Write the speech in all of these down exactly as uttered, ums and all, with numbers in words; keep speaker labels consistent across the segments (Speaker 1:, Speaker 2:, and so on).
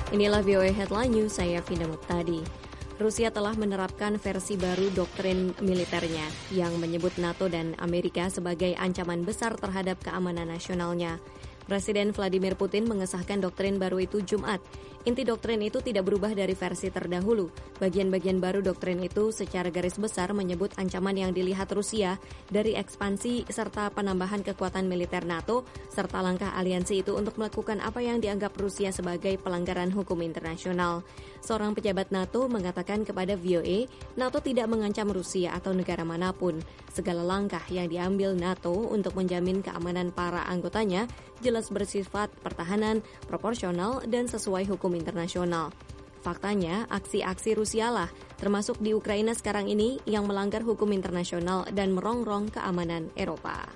Speaker 1: Inilah V O A Headline News, saya Vina Muptadi. Rusia telah menerapkan versi baru doktrin militernya yang menyebut NATO dan Amerika sebagai ancaman besar terhadap keamanan nasionalnya. Presiden Vladimir Putin mengesahkan doktrin baru itu Jumat. Inti doktrin itu tidak berubah dari versi terdahulu. Bagian-bagian baru doktrin itu secara garis besar menyebut ancaman yang dilihat Rusia dari ekspansi serta penambahan kekuatan militer NATO, serta langkah aliansi itu untuk melakukan apa yang dianggap Rusia sebagai pelanggaran hukum internasional. Seorang pejabat NATO mengatakan kepada V O A, NATO tidak mengancam Rusia atau negara manapun. Segala langkah yang diambil NATO untuk menjamin keamanan para anggotanya jelas bersifat pertahanan, proporsional, dan sesuai hukum internasional. Faktanya, aksi-aksi Rusia lah, termasuk di Ukraina sekarang ini, yang melanggar hukum internasional dan merongrong keamanan Eropa.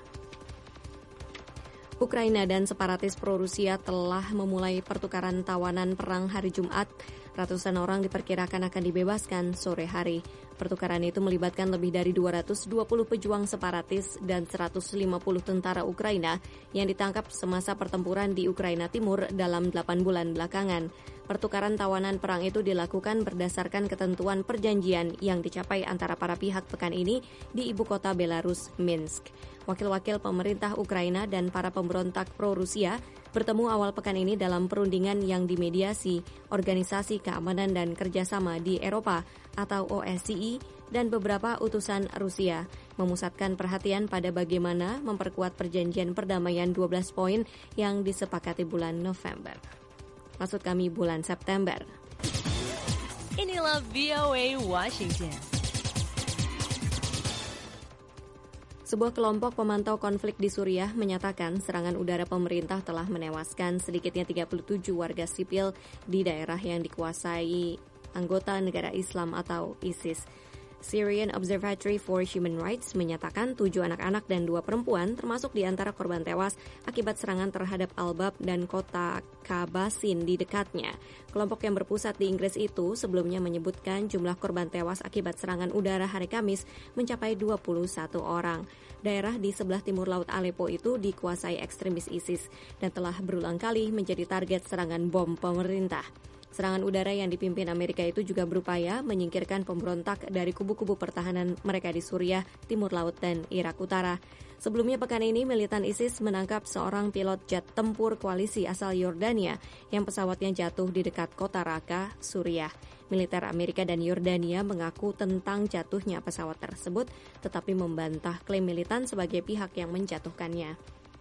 Speaker 1: Ukraina dan separatis pro-Rusia telah memulai pertukaran tawanan perang hari Jumat. Ratusan orang diperkirakan akan dibebaskan sore hari. Pertukaran itu melibatkan lebih dari dua ratus dua puluh pejuang separatis dan seratus lima puluh tentara Ukraina yang ditangkap semasa pertempuran di Ukraina Timur dalam delapan bulan belakangan. Pertukaran tawanan perang itu dilakukan berdasarkan ketentuan perjanjian yang dicapai antara para pihak pekan ini di ibu kota Belarus, Minsk. Wakil-wakil pemerintah Ukraina dan para pemberontak pro-Rusia bertemu awal pekan ini dalam perundingan yang dimediasi Organisasi Keamanan dan Kerjasama di Eropa atau O S C E dan beberapa utusan Rusia, memusatkan perhatian pada bagaimana memperkuat perjanjian perdamaian dua belas poin yang disepakati bulan November. Maksud kami bulan September.
Speaker 2: Inilah V O A Washington.
Speaker 1: Sebuah kelompok pemantau konflik di Suriah menyatakan serangan udara pemerintah telah menewaskan sedikitnya tiga puluh tujuh warga sipil di daerah yang dikuasai anggota negara Islam atau ISIS. Syrian Observatory for Human Rights menyatakan tujuh anak-anak dan dua perempuan termasuk di antara korban tewas akibat serangan terhadap Al-Bab dan kota Kabasin di dekatnya. Kelompok yang berpusat di Inggris itu sebelumnya menyebutkan jumlah korban tewas akibat serangan udara hari Kamis mencapai dua puluh satu orang. Daerah di sebelah timur laut Aleppo itu dikuasai ekstremis ISIS dan telah berulang kali menjadi target serangan bom pemerintah. Serangan udara yang dipimpin Amerika itu juga berupaya menyingkirkan pemberontak dari kubu-kubu pertahanan mereka di Suriah, Timur Laut, dan Irak Utara. Sebelumnya pekan ini, militan ISIS menangkap seorang pilot jet tempur koalisi asal Yordania yang pesawatnya jatuh di dekat kota Raqqa, Suriah. Militer Amerika dan Yordania mengaku tentang jatuhnya pesawat tersebut, tetapi membantah klaim militan sebagai pihak yang menjatuhkannya.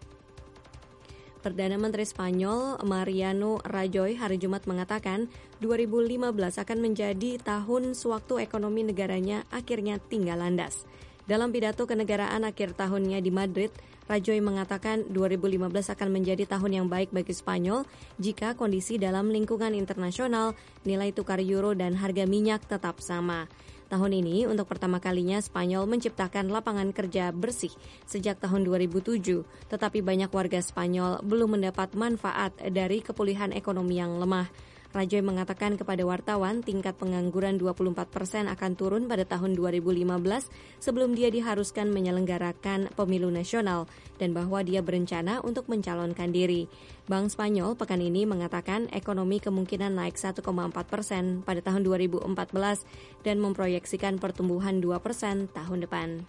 Speaker 1: Perdana Menteri Spanyol Mariano Rajoy hari Jumat mengatakan dua ribu lima belas akan menjadi tahun sewaktu ekonomi negaranya akhirnya tinggal landas. Dalam pidato kenegaraan akhir tahunnya di Madrid, Rajoy mengatakan dua ribu lima belas akan menjadi tahun yang baik bagi Spanyol jika kondisi dalam lingkungan internasional, nilai tukar euro dan harga minyak tetap sama. Tahun ini, untuk pertama kalinya Spanyol menciptakan lapangan kerja bersih sejak tahun dua ribu tujuh, tetapi banyak warga Spanyol belum mendapat manfaat dari kepulihan ekonomi yang lemah. Rajoy mengatakan kepada wartawan tingkat pengangguran dua puluh empat persen akan turun pada tahun dua ribu lima belas sebelum dia diharuskan menyelenggarakan pemilu nasional dan bahwa dia berencana untuk mencalonkan diri. Bank Spanyol pekan ini mengatakan ekonomi kemungkinan naik satu koma empat persen pada tahun dua ribu empat belas dan memproyeksikan pertumbuhan dua persen tahun depan.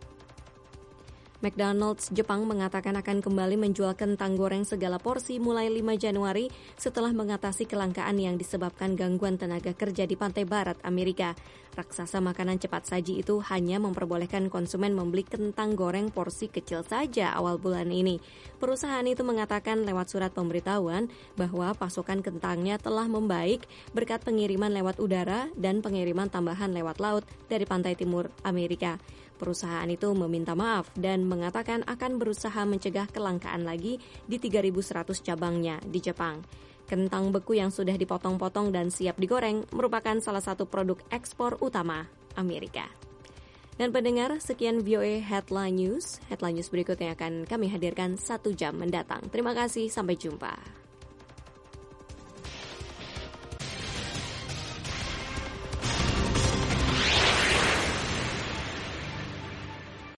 Speaker 1: McDonald's Jepang mengatakan akan kembali menjual kentang goreng segala porsi mulai lima Januari setelah mengatasi kelangkaan yang disebabkan gangguan tenaga kerja di pantai barat Amerika. Raksasa makanan cepat saji itu hanya memperbolehkan konsumen membeli kentang goreng porsi kecil saja awal bulan ini. Perusahaan itu mengatakan lewat surat pemberitahuan bahwa pasokan kentangnya telah membaik berkat pengiriman lewat udara dan pengiriman tambahan lewat laut dari pantai timur Amerika. Perusahaan itu meminta maaf dan mengatakan akan berusaha mencegah kelangkaan lagi di tiga ribu seratus cabangnya di Jepang. Kentang beku yang sudah dipotong-potong dan siap digoreng merupakan salah satu produk ekspor utama Amerika. Dan pendengar, sekian V O A Headline News. Headline News berikutnya akan kami hadirkan satu jam mendatang. Terima kasih, sampai jumpa.